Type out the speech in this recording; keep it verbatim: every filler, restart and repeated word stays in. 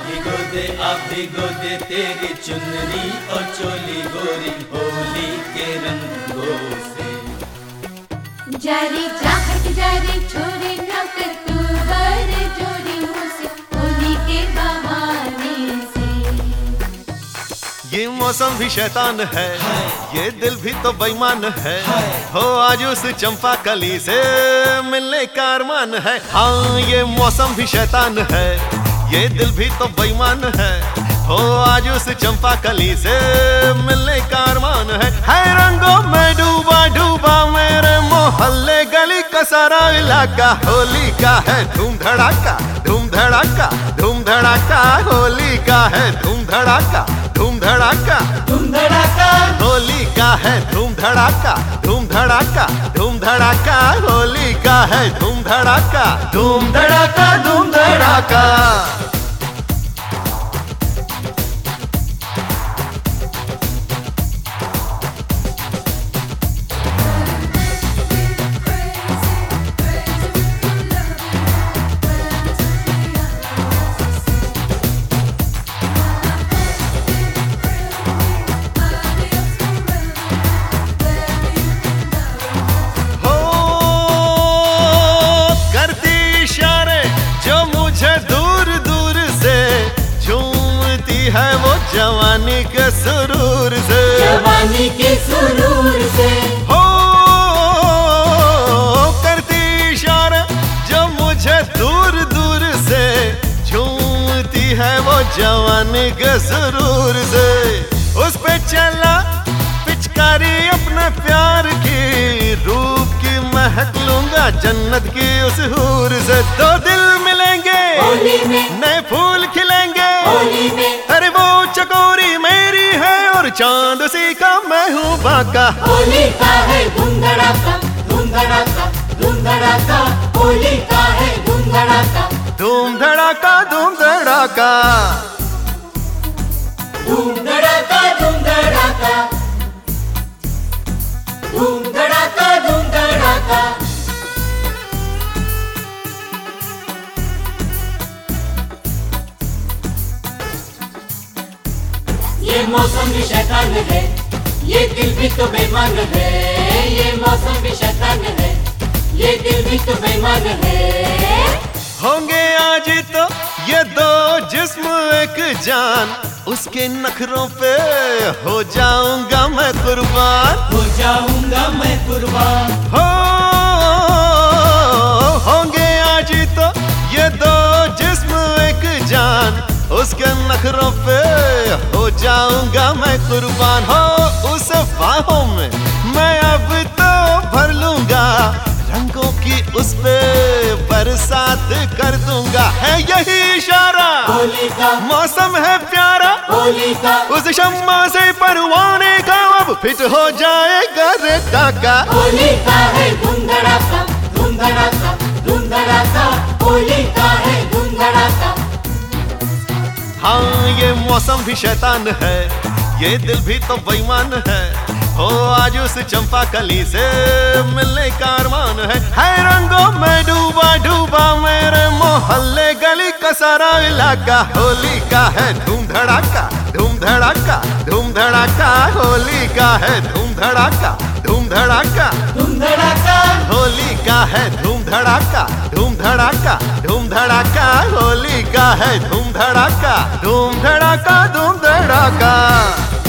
भिगो दे आप भिगो दे तेरी चुनरी और चोली गोरी होली के रंगों से। जारी चाहत जारी छोरी नौकर तू बर जोरी मुझसे होली के बहाने से। ये मौसम भी शैतान है, ये दिल भी तो बेईमान है। हो आज उस चंपा कली से मिलने का अरमान है। हाँ ये मौसम भी शैतान है, ये दिल भी तो बेईमान है। हो आज उस चंपा कली से मिलने का अरमान है। है रंगों में डूबा डूबा मेरे मोहल्ले गली का सारा इलाका। होली का है धूम धड़ाका धूम धड़ाका धूम धड़ाका। होली का है धूम धड़ाका धूम धड़ाका धूम धड़ाका। होली का है धूम धड़ाका धूम धड़ाका धूम धड़ाका। होली का है धूम धड़ाका धूम धड़ाका धूम धड़ाका। है वो जवानी के सुरूर से जवानी के सुरूर से हो करती इशारा जो मुझे दूर दूर से झूमती है वो जवानी के सुरूर से। उस पे चला पिचकारी अपने प्यार की रूप की महक लूंगा जन्नत की उस हूर से। दो दिल मिलेंगे होली में नए फूल खिलेंगे होली में। अरे वो चकोरी मेरी है और चांद सी का मैं हूँ बाका। होली का है धूम धड़ाका धूम धड़ाका धूम धड़ाका। होली का है धूम धड़ाका धूम धड़ाका धूम धड़ाका धूम धड़ाका धूम धड़ाका धूम धड़ाका धूम धड़ाका। ये मौसम भी शैतान है, ये दिल भी तो बेईमान है। ये मौसम भी शैतान है, ये दिल भी तो बेईमान है। होंगे आज तो ये दो जिस्म एक जान, उसके नखरों पे हो जाऊंगा मैं कुर्बान। हो जाऊंगा मैं कुर्बान। हो होंगे आज तो ये दो जिस्म एक जान, उसके नखरों पे हो जाऊंगा मैं कुर्बान। हो उस बाहों में मैं अब तो भर लूंगा, रंगों की उस पे बरसात कर दूंगा। है यही इशारा होली का मौसम है प्यारा होली का। उस शम्मा से परवाने का अब फिट हो जाएगा रे टाका। होली का है धूम धड़ाका धूम धड़ाका धूम धड़ाका। होली का है धूम धड़ाका। हाँ ये मौसम भी शैतान है, ये दिल भी तो बेईमान है। हो आज उस चंपा कली से मिलने का अरमान है। है रंगों में डूबा डूबा मेरे मोहल्ले गली का सारा इलाका। होली का है धूम धड़ाका धूम धड़ाका धूम धड़ाका। होली का है धूम धड़ाका धूम धड़ाका धूम धड़ाका। होली का है धूम धड़ाका धूम धड़ाका धूम धड़ाका। होली का है धूम धड़ाका धूम धड़ाका धूम धड़ाका।